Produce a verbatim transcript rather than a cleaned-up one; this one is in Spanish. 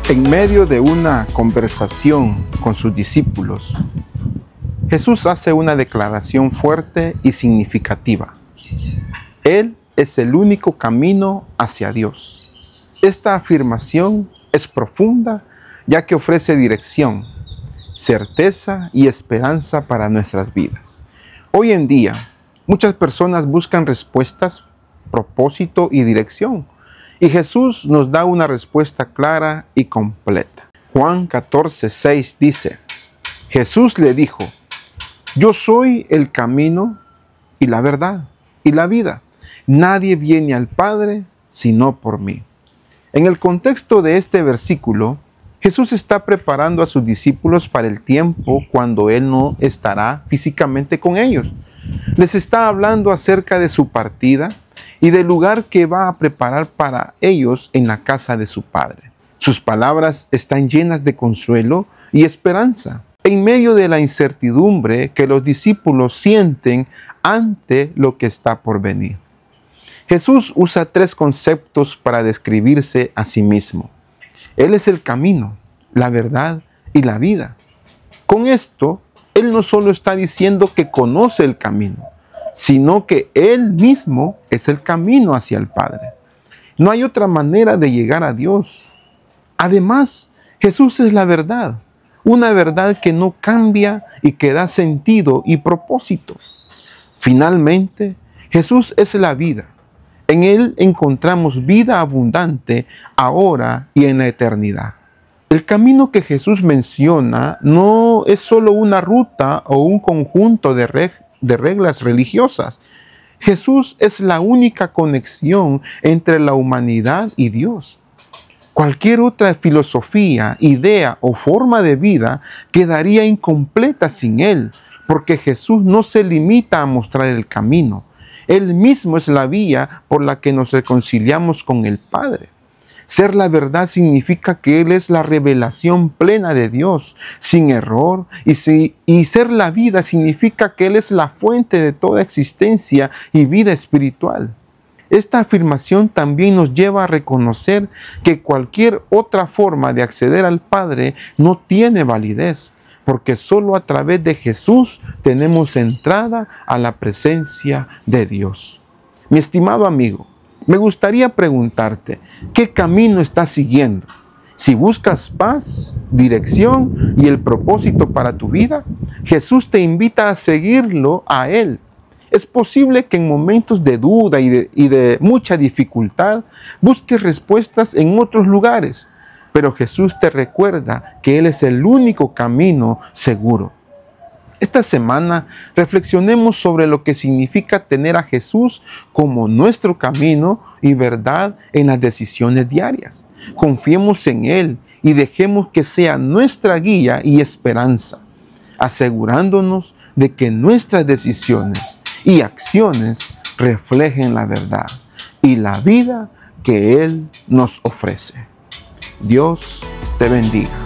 En medio de una conversación con sus discípulos, Jesús hace una declaración fuerte y significativa. Él es el único camino hacia Dios. Esta afirmación es profunda, ya que ofrece dirección, certeza y esperanza para nuestras vidas. Hoy en día, muchas personas buscan respuestas, propósito y dirección. Y Jesús nos da una respuesta clara y completa. Juan catorce, seis dice, Jesús le dijo, yo soy el camino y la verdad y la vida. Nadie viene al Padre sino por mí. En el contexto de este versículo, Jesús está preparando a sus discípulos para el tiempo cuando Él no estará físicamente con ellos. Les está hablando acerca de su partida y del lugar que va a preparar para ellos en la casa de su Padre. Sus palabras están llenas de consuelo y esperanza, en medio de la incertidumbre que los discípulos sienten ante lo que está por venir. Jesús usa tres conceptos para describirse a sí mismo. Él es el camino, la verdad y la vida. Con esto, Él no solo está diciendo que conoce el camino, sino que Él mismo es el camino hacia el Padre. No hay otra manera de llegar a Dios. Además, Jesús es la verdad, una verdad que no cambia y que da sentido y propósito. Finalmente, Jesús es la vida. En Él encontramos vida abundante ahora y en la eternidad. El camino que Jesús menciona no es solo una ruta o un conjunto de reglas, de reglas religiosas. Jesús es la única conexión entre la humanidad y Dios. Cualquier otra filosofía, idea o forma de vida quedaría incompleta sin Él, porque Jesús no se limita a mostrar el camino. Él mismo es la vía por la que nos reconciliamos con el Padre. Ser la verdad significa que Él es la revelación plena de Dios, sin error, y, si, y ser la vida significa que Él es la fuente de toda existencia y vida espiritual. Esta afirmación también nos lleva a reconocer que cualquier otra forma de acceder al Padre no tiene validez, porque solo a través de Jesús tenemos entrada a la presencia de Dios. Mi estimado amigo, me gustaría preguntarte, ¿qué camino estás siguiendo? Si buscas paz, dirección y el propósito para tu vida, Jesús te invita a seguirlo a Él. Es posible que en momentos de duda y de, y de mucha dificultad busques respuestas en otros lugares, pero Jesús te recuerda que Él es el único camino seguro. Esta semana reflexionemos sobre lo que significa tener a Jesús como nuestro camino y verdad en las decisiones diarias. Confiemos en Él y dejemos que sea nuestra guía y esperanza, asegurándonos de que nuestras decisiones y acciones reflejen la verdad y la vida que Él nos ofrece. Dios te bendiga.